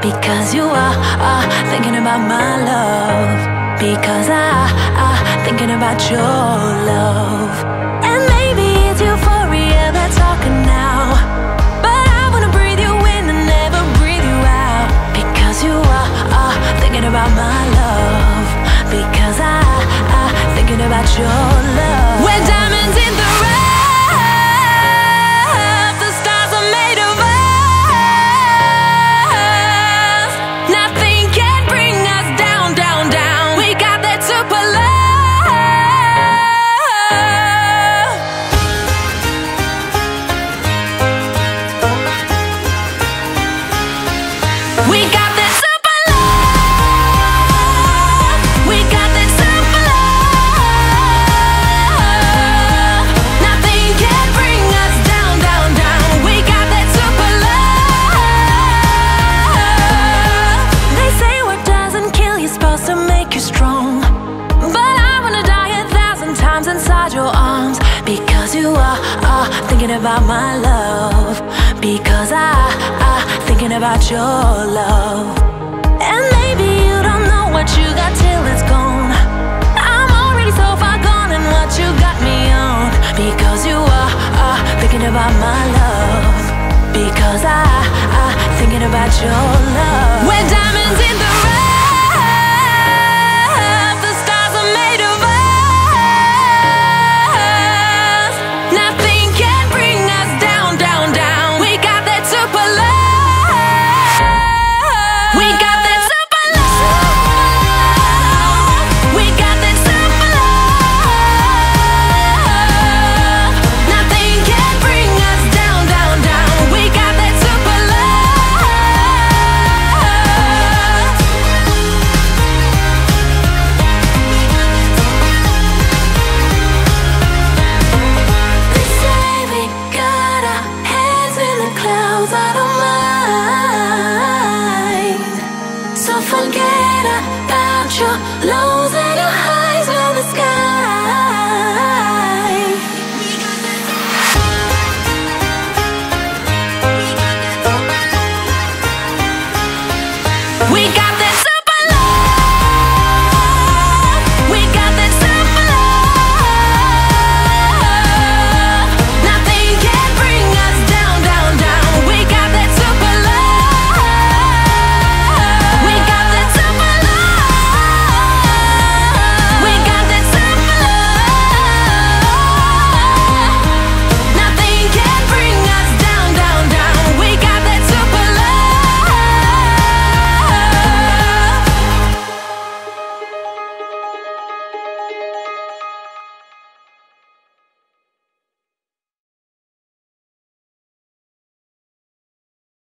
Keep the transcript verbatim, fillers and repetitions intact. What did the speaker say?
because you are, are thinking about my love. Because I, I thinking about your love. And maybe it's euphoria that's talking now, but I wanna breathe you in and never breathe you out. Because you are, are thinking about my love. Because I, I thinking about your love. We're diamonds in the rough. The stars are made of us. Nothing can bring us down, down, down. We got that super love. We got that super love. We got that super love. Nothing can bring us down, down, down. We got that super love. They say what doesn't kill you supposed to make you strong, but I wanna die a thousand times inside your arms. Because you are, are thinking about my love. Because I, I thinking about your love. And maybe you don't know what you got till it's gone. I'm already so far gone in what you got me on. Because you are, are thinking about my love. Because I, I thinking about your love. We're diamonds in the rough. The stars are made of us. Nothing can bring us down, down, down. We got that super love. We got that super love. We got that super love. Nothing can bring us down, down, down. We got that super love. They say we got our heads in the clouds, I don't mind. So forget about your lows and your highs in the sky. We got